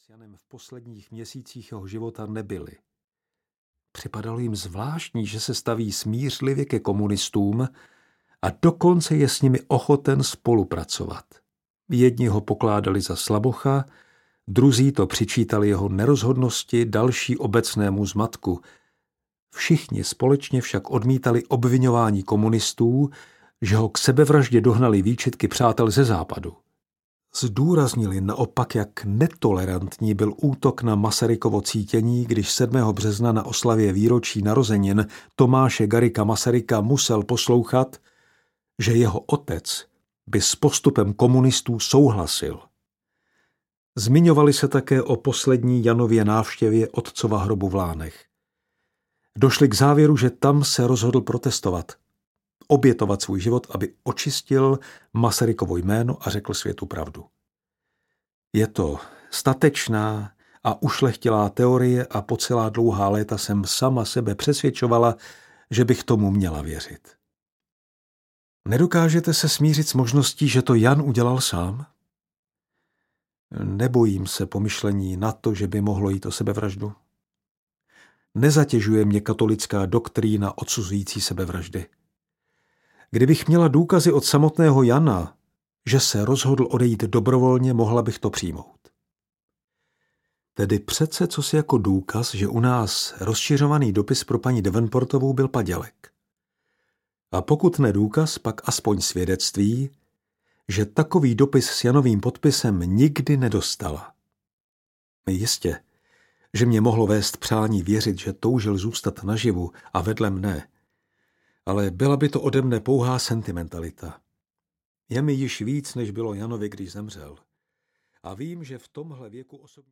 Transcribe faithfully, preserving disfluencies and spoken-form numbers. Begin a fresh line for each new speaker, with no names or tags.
s Janem v posledních měsících jeho života nebyli. Připadalo jim zvláštní, že se staví smířlivě ke komunistům a dokonce je s nimi ochoten spolupracovat. Jedni ho pokládali za slabocha, druzí to přičítali jeho nerozhodnosti, další obecnému zmatku. Všichni společně však odmítali obviňování komunistů, že ho k sebevraždě dohnali výčitky přátel ze západu. Zdůraznili naopak, jak netolerantní byl útok na Masarykovo cítění, když sedmého března na oslavě výročí narozenin Tomáše Garrigua Masaryka musel poslouchat, že jeho otec by s postupem komunistů souhlasil. Zmiňovali se také o poslední Janově návštěvě otcova hrobu v Lánech. Došli k závěru, že tam se rozhodl protestovat, obětovat svůj život, aby očistil Masarykovo jméno a řekl světu pravdu. Je to statečná a ušlechtilá teorie a po celá dlouhá léta jsem sama sebe přesvědčovala, že bych tomu měla věřit. Nedokážete se smířit s možností, že to Jan udělal sám? Nebojím se pomyšlení na to, že by mohlo jít o sebevraždu. Nezatěžuje mě katolická doktrína odsuzující sebevraždy. Kdybych měla důkazy od samotného Jana, že se rozhodl odejít dobrovolně, mohla bych to přijmout. Tedy přece cosi jako důkaz, že u nás rozšiřovaný dopis pro paní Davenportovou byl padělek. A pokud ne důkaz, pak aspoň svědectví, že takový dopis s Janovým podpisem nikdy nedostala. Jistě, že mě mohlo vést přání věřit, že toužil zůstat naživu a vedle mne, ale byla by to ode mne pouhá sentimentalita. Je mi již víc, než bylo Janovi, když zemřel. A vím, že v tomhle věku osobně